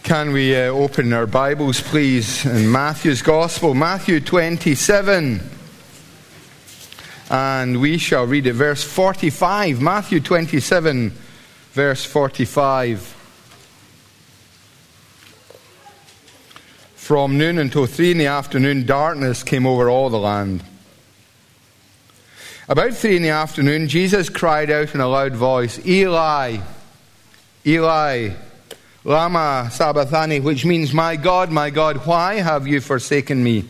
Can we open our Bibles, please, in Matthew's Gospel, Matthew 27. And we shall read it, verse 45. Matthew 27, verse 45. From noon until 3 in the afternoon, darkness came over all the land. About 3 in the afternoon, Jesus cried out in a loud voice, Eli, Eli, Lama Sabachthani, which means, my God, why have you forsaken me?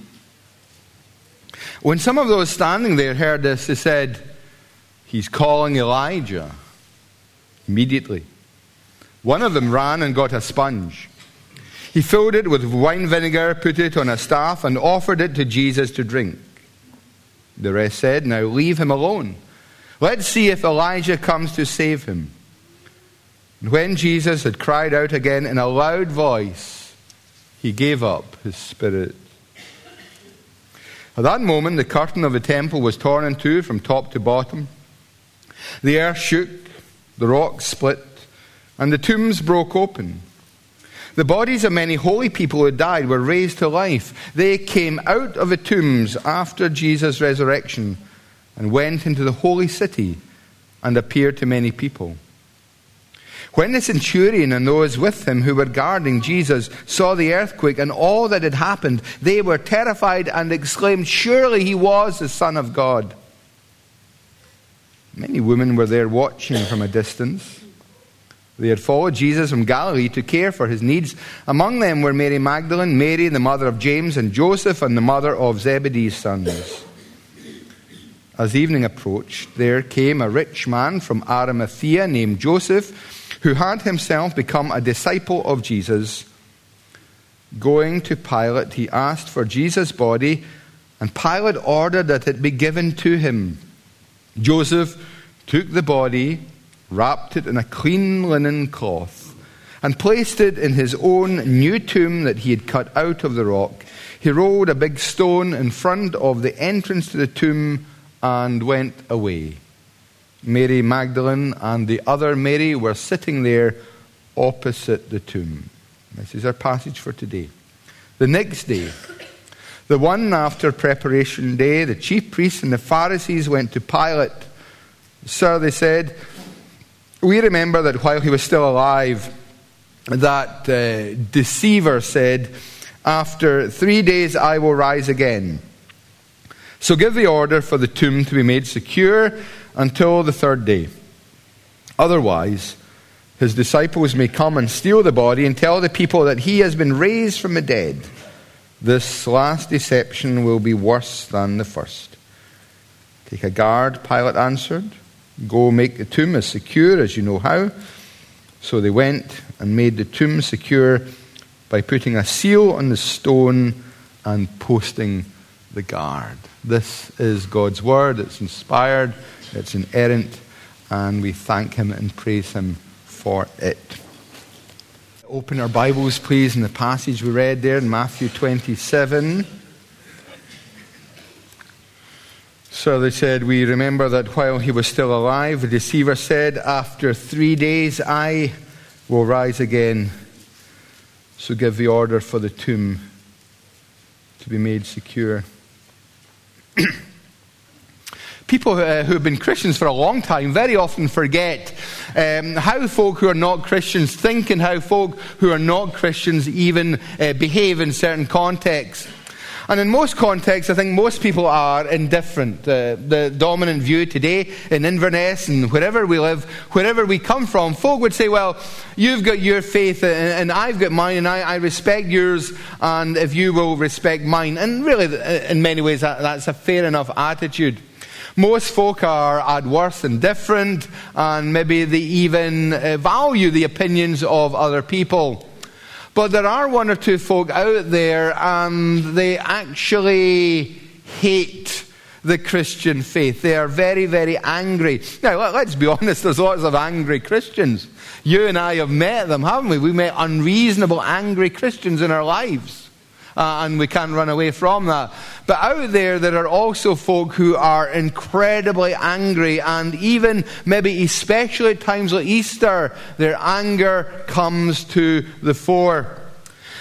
When some of those standing there heard this, they said, he's calling Elijah. Immediately, one of them ran and got a sponge. He filled it with wine vinegar, put it on a staff, and offered it to Jesus to drink. The rest said, now leave him alone. Let's see if Elijah comes to save him. And when Jesus had cried out again in a loud voice, he gave up his spirit. At that moment, the curtain of the temple was torn in two from top to bottom. The earth shook, the rocks split, and the tombs broke open. The bodies of many holy people who had died were raised to life. They came out of the tombs after Jesus' resurrection and went into the holy city and appeared to many people. When the centurion and those with him who were guarding Jesus saw the earthquake and all that had happened, they were terrified and exclaimed, surely he was the Son of God. Many women were there watching from a distance. They had followed Jesus from Galilee to care for his needs. Among them were Mary Magdalene, Mary the mother of James and Joseph, and the mother of Zebedee's sons. As evening approached, there came a rich man from Arimathea named Joseph, who had himself become a disciple of Jesus. Going to Pilate, he asked for Jesus' body, and Pilate ordered that it be given to him. Joseph took the body, wrapped it in a clean linen cloth, and placed it in his own new tomb that he had cut out of the rock. He rolled a big stone in front of the entrance to the tomb and went away. Mary Magdalene and the other Mary were sitting there opposite the tomb. This is our passage for today. The next day, the one after preparation day, the chief priests and the Pharisees went to Pilate. Sir, they said, we remember that while he was still alive, that deceiver said, after 3 days I will rise again. So give the order for the tomb to be made secure until the third day. Otherwise, his disciples may come and steal the body and tell the people that he has been raised from the dead. This last deception will be worse than the first. Take a guard, Pilate answered. Go make the tomb as secure as you know how. So they went and made the tomb secure by putting a seal on the stone and posting the guard. This is God's word. It's inspired, it's inerrant, and we thank him and praise him for it. Open our Bibles, please, in the passage we read there in Matthew 27. So they said, we remember that while he was still alive, the deceiver said, after 3 days I will rise again. So give the order for the tomb to be made secure. People who have been Christians for a long time very often forget how folk who are not Christians think and how folk who are not Christians even behave in certain contexts. And in most contexts, I think most people are indifferent. The dominant view today in Inverness and wherever we live, wherever we come from, folk would say, well, you've got your faith and I've got mine and I respect yours, and if you will respect mine. And really, in many ways, that's a fair enough attitude. Most folk are at worst indifferent, and maybe they even value the opinions of other people. But there are one or two folk out there, and they actually hate the Christian faith. They are very, very angry. Now, let's be honest, there's lots of angry Christians. You and I have met them, haven't we? We met unreasonable, angry Christians in our lives. And we can't run away from that. But out there are also folk who are incredibly angry, and even maybe especially at times like Easter, their anger comes to the fore.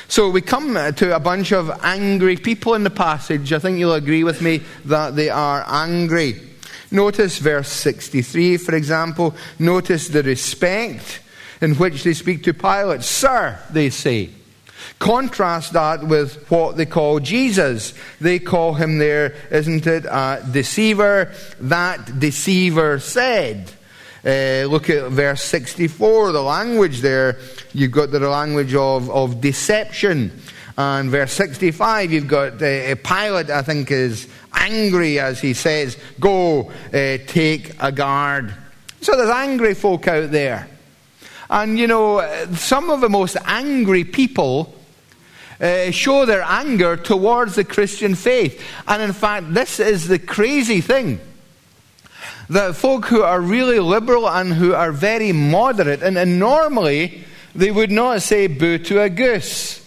So we come to a bunch of angry people in the passage. I think you'll agree with me that they are angry. Notice verse 63, for example. Notice the respect in which they speak to Pilate. Sir, they say. Contrast that with what they call Jesus. They call him there, isn't it, a deceiver. That deceiver said. Look at verse 64, the language there. You've got the language of deception. And verse 65, you've got Pilate, I think, is angry as he says, go take a guard. So there's angry folk out there. And, some of the most angry people show their anger towards the Christian faith. And in fact, this is the crazy thing. That folk who are really liberal and who are very moderate, and normally they would not say boo to a goose.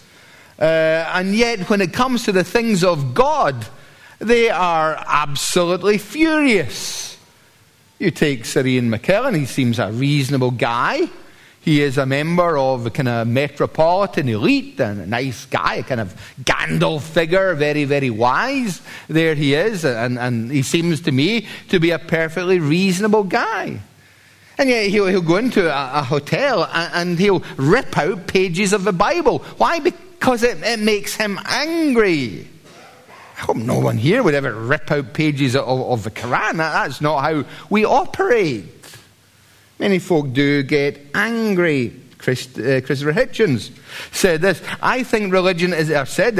And yet when it comes to the things of God, they are absolutely furious. You take Sir Ian McKellen, he seems a reasonable guy. He is a member of a kind of metropolitan elite and a nice guy, a kind of Gandalf figure, very, very wise. There he is, and he seems to me to be a perfectly reasonable guy. And yet he'll go into a hotel and he'll rip out pages of the Bible. Why? Because it makes him angry. I hope no one here would ever rip out pages of the Quran. That's not how we operate. Many folk do get angry. Christopher Hitchens said this. I think religion is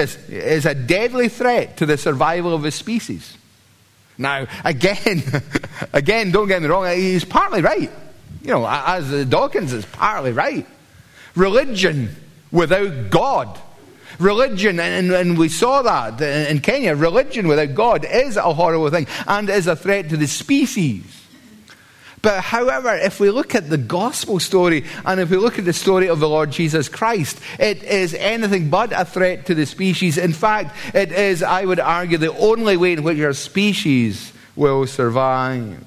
a deadly threat to the survival of the species. Now, again, don't get me wrong, he's partly right. As Dawkins is partly right. Religion without God. Religion, and we saw that in Kenya, religion without God is a horrible thing and is a threat to the species. But however, if we look at the gospel story and if we look at the story of the Lord Jesus Christ, it is anything but a threat to the species. In fact, it is, I would argue, the only way in which our species will survive.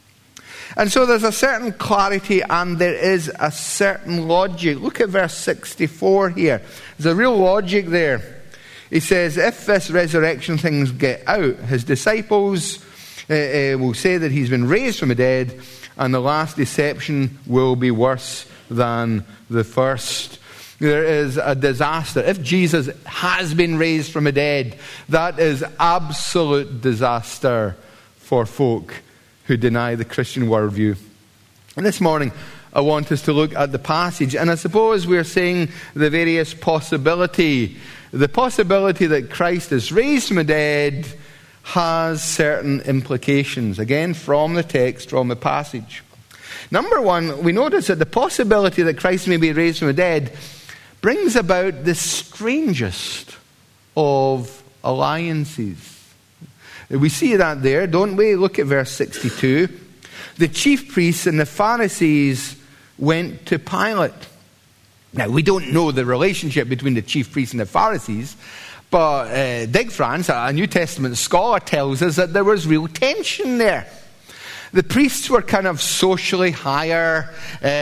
And so there's a certain clarity and there is a certain logic. Look at verse 64 here. There's a real logic there. He says, if this resurrection things get out, his disciples will say that he's been raised from the dead, and the last deception will be worse than the first. There is a disaster. If Jesus has been raised from the dead, that is absolute disaster for folk who deny the Christian worldview. And this morning, I want us to look at the passage. And I suppose we're saying the various possibility. The possibility that Christ is raised from the dead has certain implications. Again, from the text, from the passage. Number one, we notice that the possibility that Christ may be raised from the dead brings about the strangest of alliances. We see that there, don't we? Look at verse 62. The chief priests and the Pharisees went to Pilate. Now, we don't know the relationship between the chief priests and the Pharisees, but Dig France, a New Testament scholar, tells us that there was real tension there. The priests were kind of socially higher.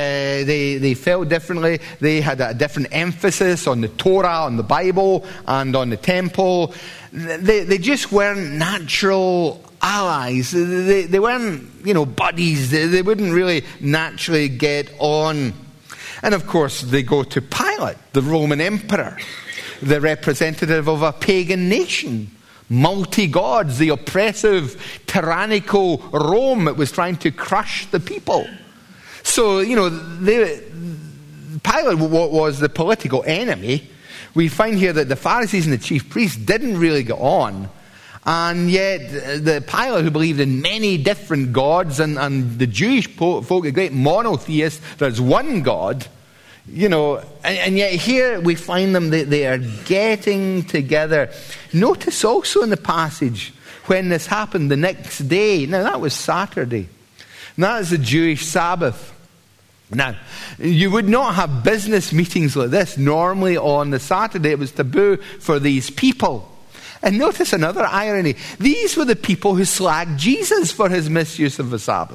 They felt differently. They had a different emphasis on the Torah, on the Bible, and on the temple. They just weren't natural allies. They weren't, buddies. They wouldn't really naturally get on. And of course, they go to Pilate, the Roman emperor, the representative of a pagan nation. Multi-gods, the oppressive, tyrannical Rome that was trying to crush the people. So, Pilate was the political enemy. We find here that the Pharisees and the chief priests didn't really get on. And yet, the Pilate, who believed in many different gods, and the Jewish folk, a great monotheist, there's one God, and yet here we find them, they are getting together. Notice also in the passage, when this happened the next day, now that was Saturday, and that is the Jewish Sabbath. Now, you would not have business meetings like this normally on the Saturday. It was taboo for these people. And notice another irony. These were the people who slagged Jesus for his misuse of the Sabbath.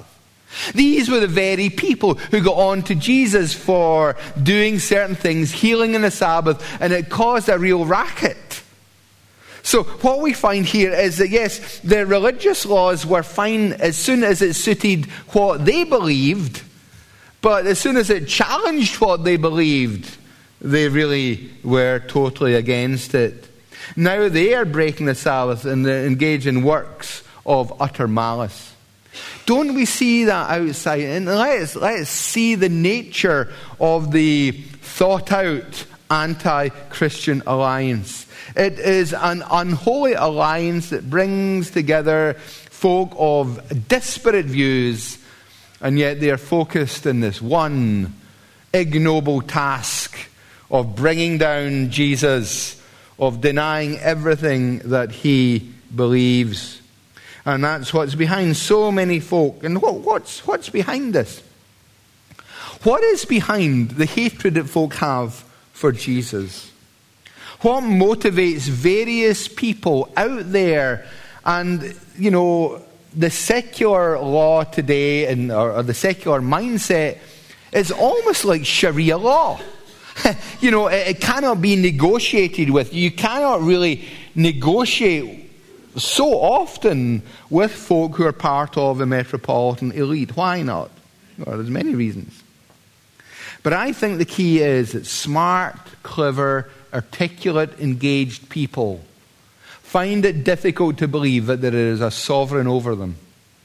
These were the very people who got on to Jesus for doing certain things, healing on the Sabbath, and it caused a real racket. So what we find here is that, yes, the religious laws were fine as soon as it suited what they believed, but as soon as it challenged what they believed, they really were totally against it. Now they are breaking the Sabbath and they engage in works of utter malice. Don't we see that outside? And let us see the nature of the thought-out anti-Christian alliance. It is an unholy alliance that brings together folk of disparate views, and yet they are focused in this one ignoble task of bringing down Jesus, of denying everything that he believes. And that's what's behind so many folk. And what's behind this? What is behind the hatred that folk have for Jesus? What motivates various people out there? And, you know, the secular law today, or the secular mindset, is almost like Sharia law. You know, it cannot be negotiated with. You cannot really negotiate so often with folk who are part of the metropolitan elite. Why not? Well, there's many reasons. But I think the key is that smart, clever, articulate, engaged people find it difficult to believe that there is a sovereign over them.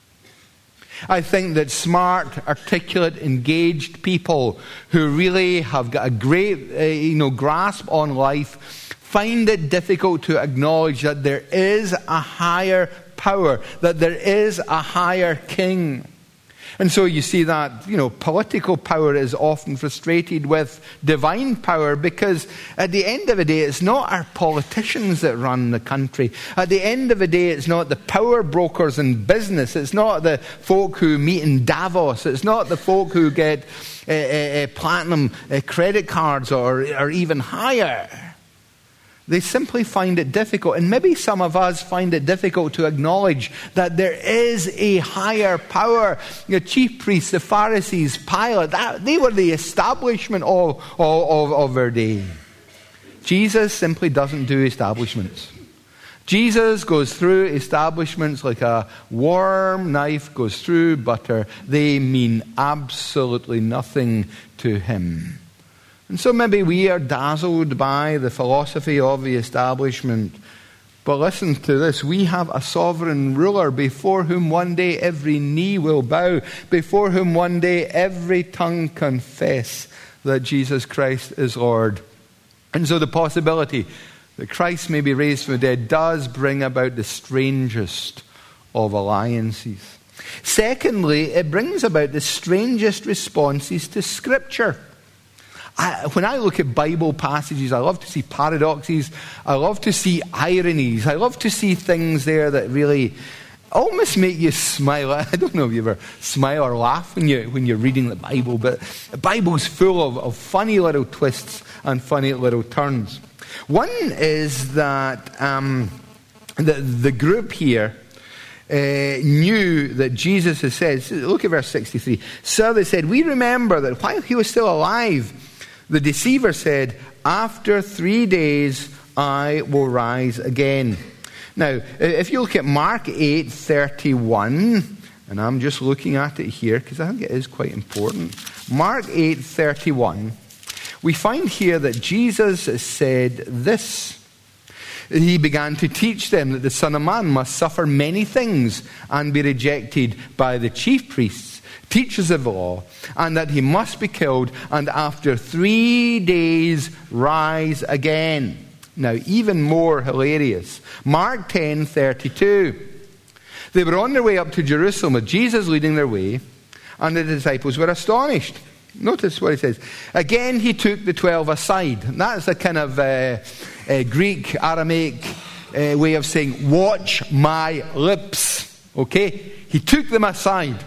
I think that smart, articulate, engaged people who really have got a great grasp on life find it difficult to acknowledge that there is a higher power, that there is a higher king. And so you see that, political power is often frustrated with divine power, because at the end of the day, it's not our politicians that run the country. At the end of the day, it's not the power brokers in business. It's not the folk who meet in Davos. It's not the folk who get platinum credit cards or even higher. They simply find it difficult, and maybe some of us find it difficult to acknowledge that there is a higher power. The chief priests, the Pharisees, Pilate, they were the establishment of their day. Jesus simply doesn't do establishments. Jesus goes through establishments like a warm knife goes through butter. They mean absolutely nothing to him. And so maybe we are dazzled by the philosophy of the establishment. But listen to this. We have a sovereign ruler before whom one day every knee will bow, before whom one day every tongue confess that Jesus Christ is Lord. And so the possibility that Christ may be raised from the dead does bring about the strangest of alliances. Secondly, it brings about the strangest responses to Scripture. When I look at Bible passages, I love to see paradoxes. I love to see ironies. I love to see things there that really almost make you smile. I don't know if you ever smile or laugh when you're reading the Bible, but the Bible's full of funny little twists and funny little turns. One is that the group here knew that Jesus has said, look at verse 63. So they said, we remember that while he was still alive, the deceiver said, after 3 days I will rise again. Now, if you look at Mark 8:31, and I'm just looking at it here because I think it is quite important. Mark 8:31, we find here that Jesus said this. He began to teach them that the Son of Man must suffer many things and be rejected by the chief priests, teachers of the law, and that he must be killed and after 3 days rise again. Now, even more hilarious, Mark 10:32. They were on their way up to Jerusalem with Jesus leading their way, and the disciples were astonished. Notice what he says. Again, he took the 12 aside. And that's a kind of Greek, Aramaic way of saying, watch my lips. Okay? He took them aside.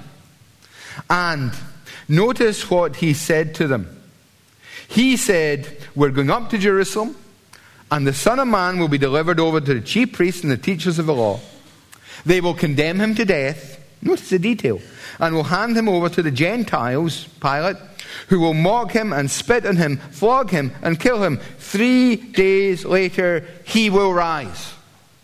And notice what he said to them. He said, we're going up to Jerusalem, and the Son of Man will be delivered over to the chief priests and the teachers of the law. They will condemn him to death, Notice the detail. And will hand him over to the Gentiles, Pilate, who will mock him and spit on him, flog him and kill him. 3 days later, he will rise.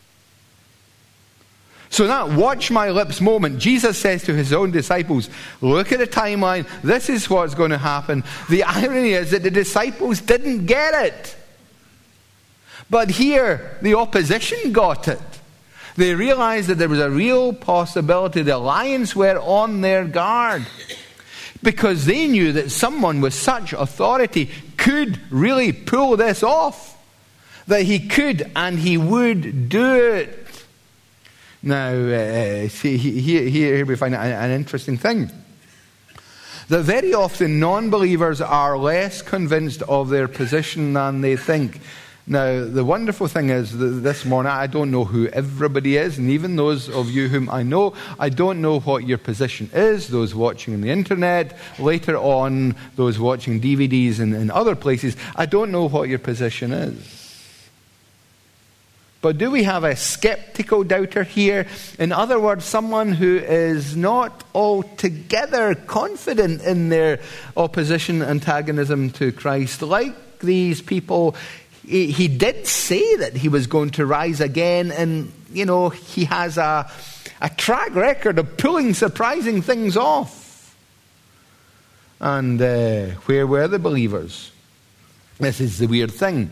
So in that watch my lips moment, Jesus says to his own disciples, look at the timeline. This is what's going to happen. The irony is that the disciples didn't get it. But here, the opposition got it. They realized that there was a real possibility. The lions were on their guard, because they knew that someone with such authority could really pull this off. That he could and he would do it. Now, see, here we find an interesting thing. That very often non-believers are less convinced of their position than they think. Now, the wonderful thing is that this morning, I don't know who everybody is, and even those of you whom I know, I don't know what your position is. Those watching on the internet, later on, those watching DVDs in other places, I don't know what your position is. But do we have a skeptical doubter here? In other words, someone who is not altogether confident in their opposition, antagonism to Christ. Like these people, he did say that he was going to rise again, and, he has a track record of pulling surprising things off. And where were the believers? This is the weird thing.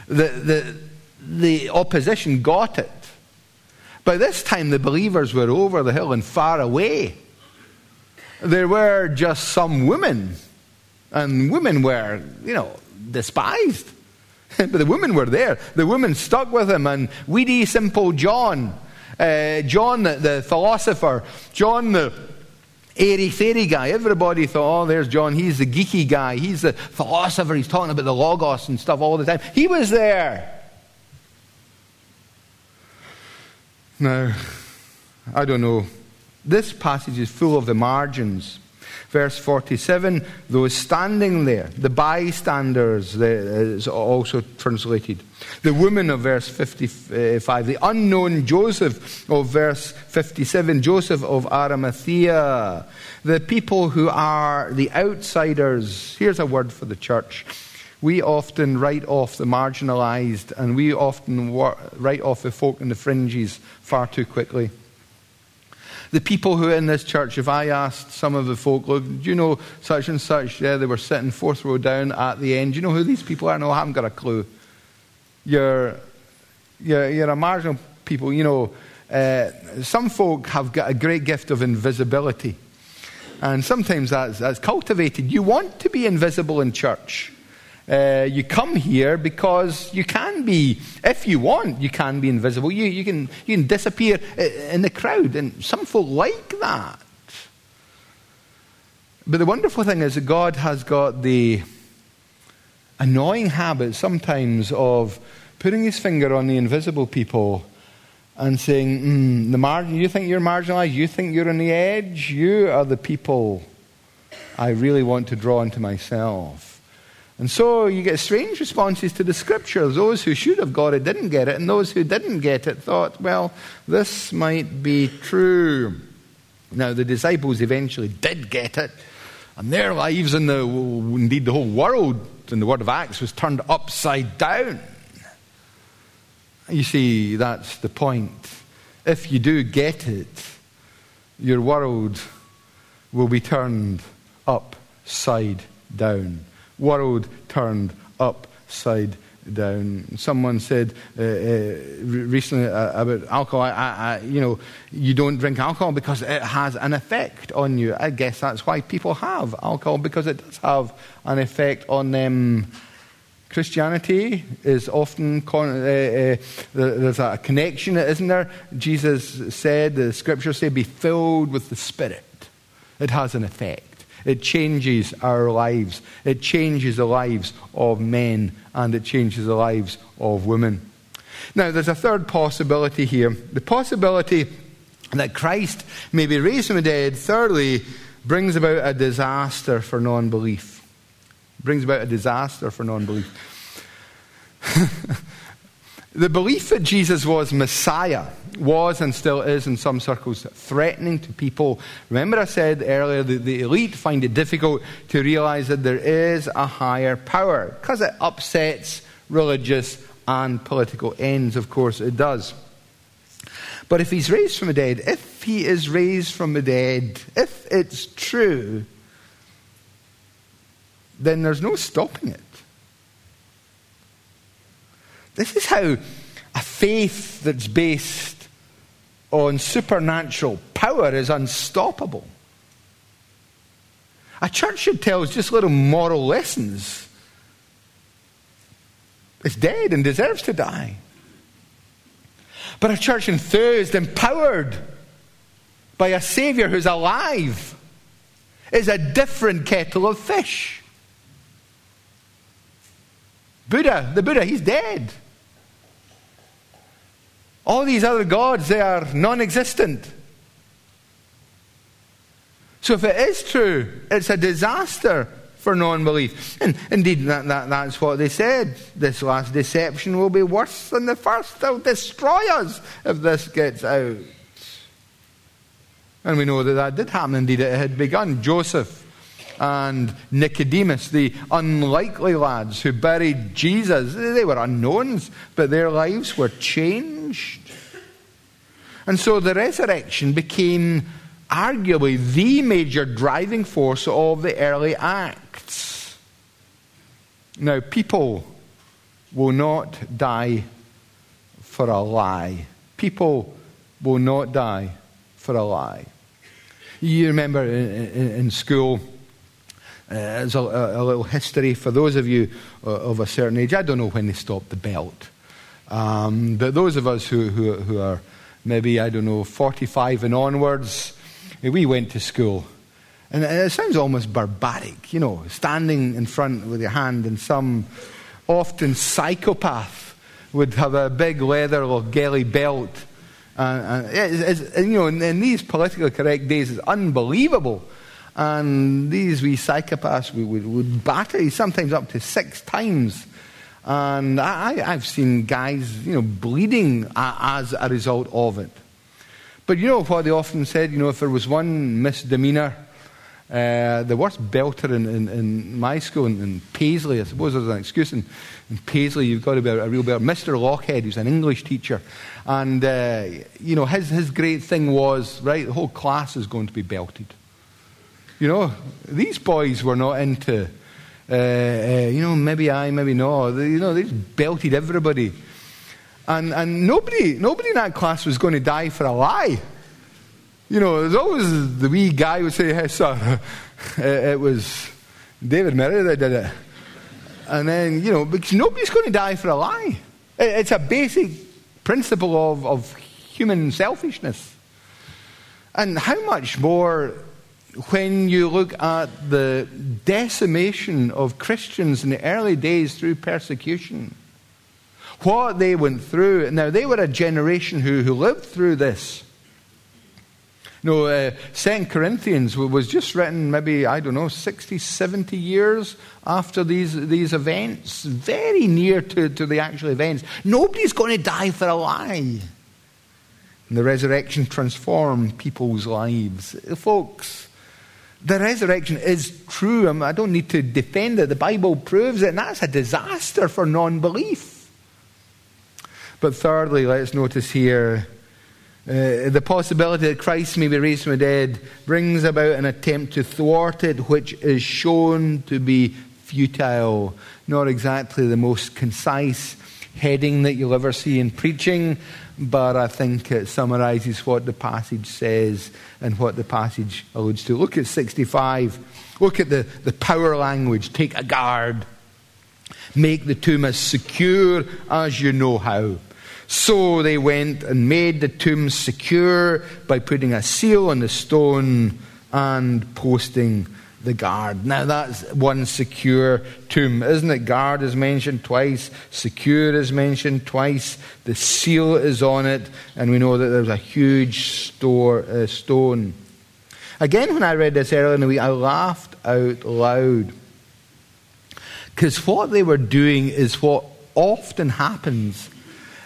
The opposition got it. By this time, the believers were over the hill and far away. There were just some women, and women were, despised. But the women were there. The women stuck with him, and weedy, simple John, John the philosopher, John the airy-fairy guy. Everybody thought, oh, there's John. He's the geeky guy. He's the philosopher. He's talking about the Logos and stuff all the time. He was there. Now, I don't know. This passage is full of the margins. Verse 47, those standing there, the bystanders, is also translated. The woman of verse 55, the unknown Joseph of verse 57, Joseph of Arimathea, the people who are the outsiders. Here's a word for the church. We often write off the marginalized, and we often write off the folk in the fringes far too quickly. The people who are in this church, if I asked some of the folk, look, do you know such and such? Yeah, they were sitting 4th row down at the end. Do you know who these people are? No, I haven't got a clue. You're a marginal people. Some folk have got a great gift of invisibility. And sometimes that's cultivated. You want to be invisible in church. You come here because you can be, if you want, you can be invisible. You can disappear in the crowd, and some folk like that. But the wonderful thing is that God has got the annoying habit sometimes of putting his finger on the invisible people and saying, you think you're marginalized? You think you're on the edge? You are the people I really want to draw into myself. And so you get strange responses to the scriptures. Those who should have got it didn't get it, and those who didn't get it thought, well, this might be true. Now, the disciples eventually did get it, and their lives, and indeed the whole world in the Word of Acts, was turned upside down. You see, that's the point. If you do get it, your world will be turned upside down. World turned upside down. Someone said recently about alcohol, you don't drink alcohol because it has an effect on you. I guess that's why people have alcohol, because it does have an effect on them. Christianity is often, there's a connection, isn't there? Jesus said, the scriptures say, be filled with the Spirit. It has an effect. It changes our lives. It changes the lives of men, and it changes the lives of women. Now, there's a third possibility here. The possibility that Christ may be raised from the dead, thirdly, brings about a disaster for non-belief. The belief that Jesus was Messiah was and still is in some circles threatening to people. Remember I said earlier that the elite find it difficult to realize that there is a higher power because it upsets religious and political ends. Of course it does. But if he's raised from the dead, if he is raised from the dead, if it's true, then there's no stopping it. This is how a faith that's based on supernatural power is unstoppable. A church that tells just little moral lessons is dead and deserves to die. But a church enthused, empowered by a Savior who's alive is a different kettle of fish. The Buddha, he's dead. All these other gods, they are non-existent. So if it is true, it's a disaster for non-belief. And indeed, that's what they said. This last deception will be worse than the first. They'll destroy us if this gets out. And we know that did happen. Indeed, it had begun. Joseph and Nicodemus, the unlikely lads who buried Jesus, they were unknowns, but their lives were changed. And so the resurrection became arguably the major driving force of the early Acts. Now, people will not die for a lie. People will not die for a lie. You remember in school, there's a little history for those of you of a certain age. I don't know when they stopped the belt. But those of us who are maybe, 45 and onwards, we went to school. And it sounds almost barbaric, standing in front with your hand, and some often psychopath would have a big leather or gelly belt. In these politically correct days, it's unbelievable. And these wee psychopaths would batter you sometimes up to 6 times. And I've seen guys, bleeding as a result of it. But you know what they often said? If there was one misdemeanor, the worst belter in my school, in Paisley, I suppose there's an excuse. In Paisley, you've got to be a real belter. Mr. Lockhead, who's an English teacher. And, his great thing was, right, the whole class is going to be belted. These boys were not into, maybe I, maybe no. They just belted everybody. And nobody in that class was going to die for a lie. There's always the wee guy who would say, "Hey, sir, it was David Murray that did it." And then, because nobody's going to die for a lie. It's a basic principle of human selfishness. And how much more when you look at the decimation of Christians in the early days through persecution, what they went through. Now, they were a generation who lived through this. 2 Corinthians was just written maybe, 60, 70 years after these events, very near to the actual events. Nobody's going to die for a lie. And the resurrection transformed people's lives. Folks, the resurrection is true. I don't need to defend it. The Bible proves it, and that's a disaster for non-belief. But thirdly, let's notice here, the possibility that Christ may be raised from the dead brings about an attempt to thwart it, which is shown to be futile. Not exactly the most concise heading that you'll ever see in preaching, but I think it summarizes what the passage says and what the passage alludes to. Look at 65. Look at the power language. Take a guard. Make the tomb as secure as you know how. So they went and made the tomb secure by putting a seal on the stone and posting the guard. Now that's one secure tomb, isn't it? Guard is mentioned twice, secure is mentioned twice, the seal is on it, and we know that there's a huge stone. Again, when I read this earlier in the week, I laughed out loud. Because what they were doing is what often happens.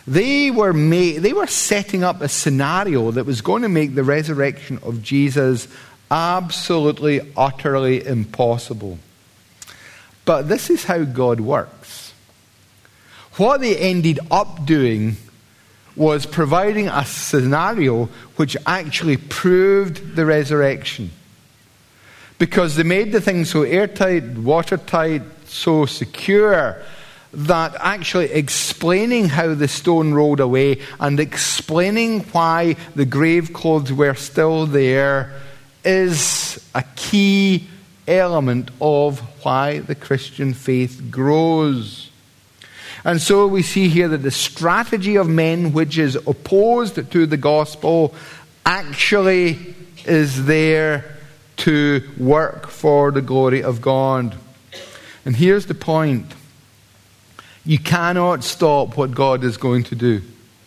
They were setting up a scenario that was going to make the resurrection of Jesus absolutely, utterly impossible. But this is how God works. What they ended up doing was providing a scenario which actually proved the resurrection. Because they made the thing so airtight, watertight, so secure, that actually explaining how the stone rolled away and explaining why the grave clothes were still there is a key element of why the Christian faith grows. And so we see here that the strategy of men which is opposed to the gospel actually is there to work for the glory of God. And here's the point. You cannot stop what God is going to do.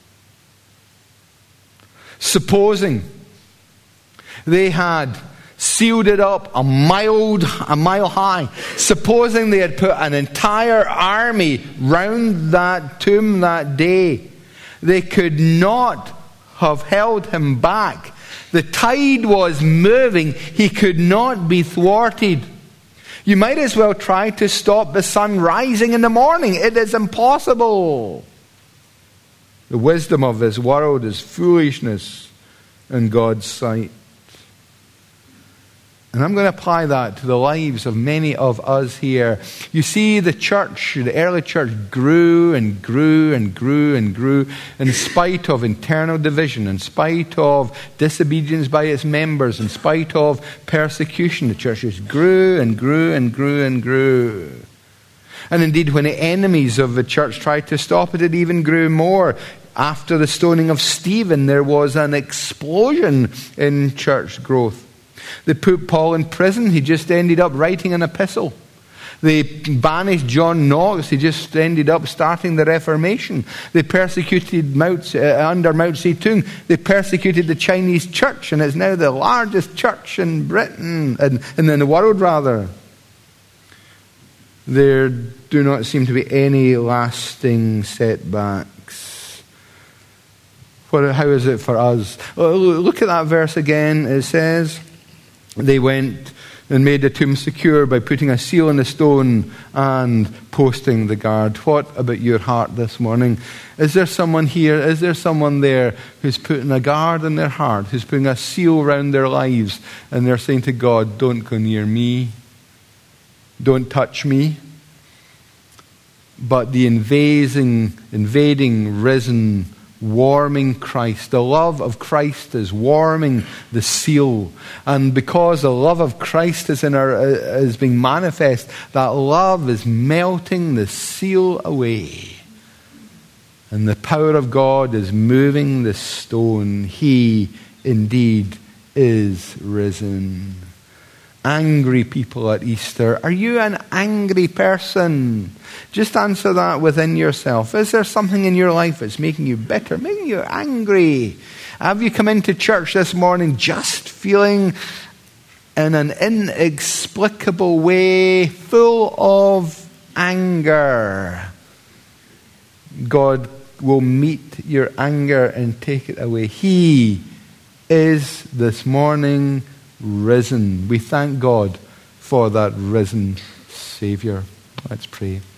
Supposing they had sealed it up a mile high. Supposing they had put an entire army round that tomb that day, they could not have held him back. The tide was moving. He could not be thwarted. You might as well try to stop the sun rising in the morning. It is impossible. The wisdom of this world is foolishness in God's sight. And I'm going to apply that to the lives of many of us here. You see, the church, the early church grew and grew and grew and grew in spite of internal division, in spite of disobedience by its members, in spite of persecution. The church just grew and grew and grew and grew. And indeed, when the enemies of the church tried to stop it, it even grew more. After the stoning of Stephen, there was an explosion in church growth. They put Paul in prison. He just ended up writing an epistle. They banished John Knox. He just ended up starting the Reformation. They persecuted under Mao Zedong. They persecuted the Chinese church, and it's now the largest church in Britain, and in the world rather. There do not seem to be any lasting setbacks. How is it for us? Look at that verse again. It says, they went and made the tomb secure by putting a seal on the stone and posting the guard. What about your heart this morning? Is there someone here, is there someone there who's putting a guard in their heart, who's putting a seal around their lives, and they're saying to God, don't go near me, don't touch me? But the invading, risen, warming Christ. The love of Christ is warming the seal. And because the love of Christ is being manifest, that love is melting the seal away. And the power of God is moving the stone. He indeed is risen. Angry people at Easter. Are you an angry person? Just answer that within yourself. Is there something in your life that's making you bitter, making you angry? Have you come into church this morning just feeling in an inexplicable way full of anger? God will meet your anger and take it away. He is this morning risen. We thank God for that risen Savior. Let's pray.